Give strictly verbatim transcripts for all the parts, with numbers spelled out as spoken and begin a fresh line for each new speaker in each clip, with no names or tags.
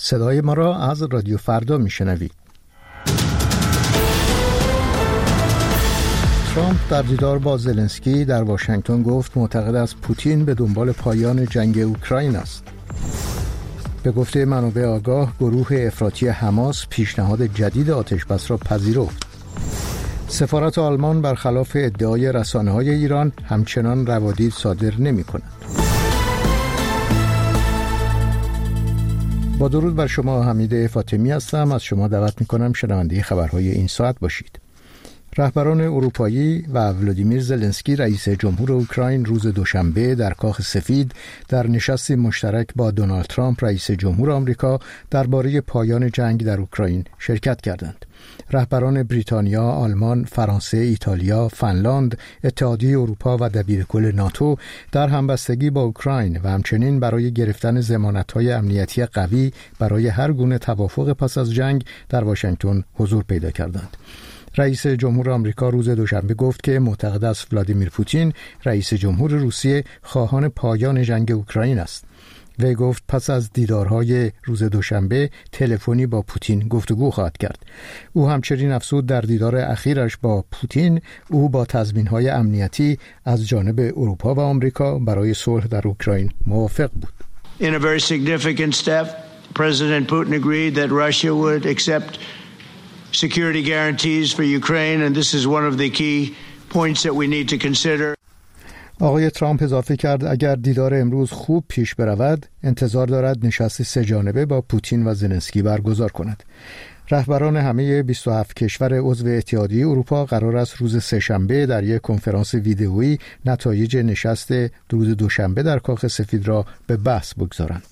صدای ما را از رادیو فردا میشنوید. ترامپ در دیدار با زلنسکی در واشنگتن گفت معتقد است پوتین به دنبال پایان جنگ اوکراین است. به گفته منابع آگاه، گروه افراطی حماس پیشنهاد جدید آتشبس را پذیرفت. سفارت آلمان برخلاف ادعای رسانه‌های ایران همچنان روادید صادر نمی‌کند. با درود بر شما، حمید فاطمی هستم. از شما دعوت می‌کنم شنونده خبرهای این ساعت باشید. رهبران اروپایی و ولادیمیر زلنسکی رئیس جمهور اوکراین روز دوشنبه در کاخ سفید در نشستی مشترک با دونالد ترامپ رئیس جمهور آمریکا درباره پایان جنگ در اوکراین شرکت کردند. رهبران بریتانیا، آلمان، فرانسه، ایتالیا، فنلاند، اتحادیه اروپا و دبیرکل ناتو در همبستگی با اوکراین و همچنین برای گرفتن ضمانت‌های امنیتی قوی برای هر گونه توافق پس از جنگ در واشنگتن حضور پیدا کردند. رئیس جمهور آمریکا روز دوشنبه گفت که معتقد است ولادیمیر پوتین رئیس جمهور روسیه خواهان پایان جنگ اوکراین است. وی گفت پس از دیدارهای روز دوشنبه تلفنی با پوتین گفتگو خواهد کرد. او همچنین افزود در دیدار اخیرش با پوتین او با تضمین‌های امنیتی از جانب اروپا و آمریکا برای صلح در اوکراین موافق بود.
In a very significant step, President Putin agreed that Russia would accept security guarantees for Ukraine, and this is one of the key points that we need to consider.
آقای ترامپ اضافه کرد اگر دیدار امروز خوب پیش برود انتظار دارد نشستی سه جانبه با پوتین و زلنسکی برگزار کند. رهبران همه بیست و هفت کشور عضو اتحادیه اروپا قرار است روز سه‌شنبه در یک کنفرانس ویدئویی نتایج نشست روز دوشنبه در کاخ سفید را به بحث بگذارند.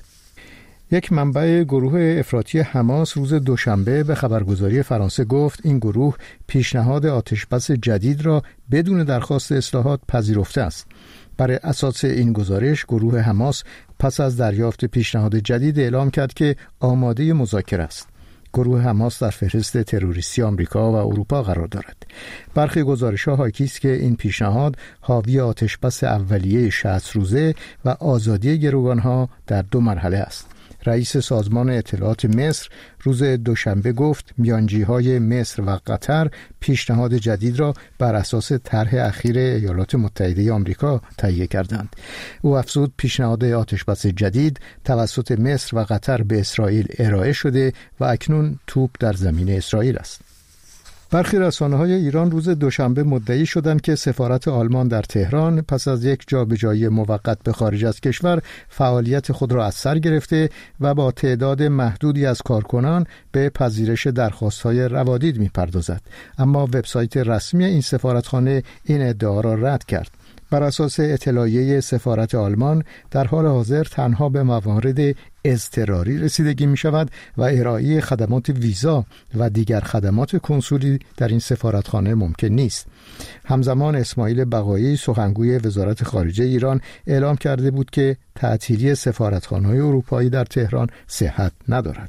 یک منبع گروه افراطی حماس روز دوشنبه به خبرگزاری فرانسه گفت این گروه پیشنهاد آتشبس جدید را بدون درخواست اصلاحات پذیرفته است. بر اساس این گزارش گروه حماس پس از دریافت پیشنهاد جدید اعلام کرد که آماده مذاکره است. گروه حماس در فهرست تروریستی آمریکا و اروپا قرار دارد. برخی گزارش‌ها حاکی است که این پیشنهاد حاوی آتشبس اولیه شصت روزه و آزادی گروگان‌ها در دو مرحله است. رئیس سازمان اطلاعات مصر روز دوشنبه گفت میانجی‌های مصر و قطر پیشنهاد جدید را بر اساس طرح اخیر ایالات متحده آمریکا تهیه کردند. او افزود پیشنهاد آتشبس جدید توسط مصر و قطر به اسرائیل ارائه شده و اکنون توپ در زمین اسرائیل است. برخی رسانه‌های ایران روز دوشنبه مدعی شدند که سفارت آلمان در تهران پس از یک جابجایی موقت به خارج از کشور فعالیت خود را از سر گرفته و با تعداد محدودی از کارکنان به پذیرش درخواست‌های روادید می‌پردازد. اما وبسایت رسمی این سفارتخانه این ادعا را رد کرد. بر اساس اطلاعیه سفارت آلمان در حال حاضر تنها به موارد اضطراری رسیدگی می شود و ارائه خدمات ویزا و دیگر خدمات کنسولی در این سفارتخانه ممکن نیست. همزمان اسماعیل بقایی سخنگوی وزارت خارجه ایران اعلام کرده بود که تعطیلی سفارتخانه‌های اروپایی در تهران صحت ندارد.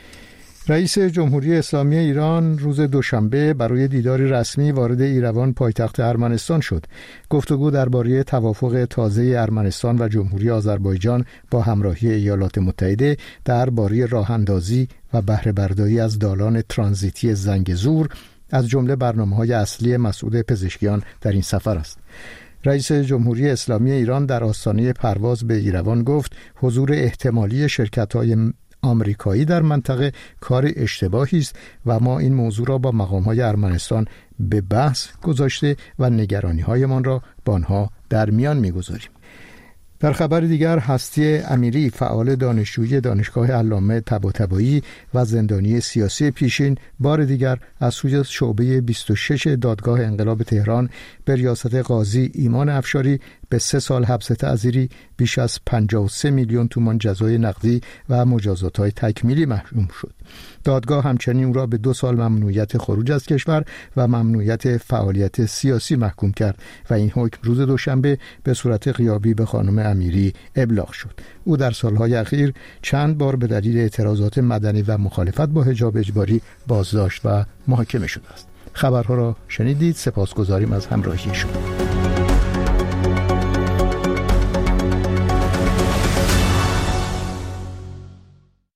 رئیس جمهوری اسلامی ایران روز دوشنبه برای دیداری رسمی وارد ایروان پایتخت ارمنستان شد. گفتگو درباره توافق تازه ارمنستان و جمهوری آذربایجان با همراهی ایالات متحده درباره راه‌اندازی و بهره برداری از دالان ترانزیتی زنگزور از جمله برنامه‌های اصلی مسعود پزشکیان در این سفر است. رئیس جمهوری اسلامی ایران در آستانه پرواز به ایروان گفت حضور احتمالی شرکت‌های آمریکایی در منطقه کار اشتباهی است و ما این موضوع را با مقام‌های ارمنستان به بحث گذاشته و نگرانی‌هایمان را با آنها در میان می‌گذاریم. در خبر دیگر هستی امیری فعال دانشجویی دانشگاه علامه طباطبایی و زندانی سیاسی پیشین بار دیگر از سوی شعبه بیست و شش دادگاه انقلاب تهران به ریاست قاضی ایمان افشاری به سه سال حبس تعزیری، بیش از پنجاه و سه میلیون تومان جزای نقدی و مجازات‌های تکمیلی محکوم شد. دادگاه همچنین او را به دو سال ممنوعیت خروج از کشور و ممنوعیت فعالیت سیاسی محکوم کرد و این حکم روز دوشنبه به صورت غیابی به خانم امیری ابلاغ شد. او در سالهای اخیر چند بار به دلیل اعتراضات مدنی و مخالفت با حجاب اجباری بازداشت و محاکمه شده است. خبرها را شنیدید. سپاسگزاریم از همراهی شما.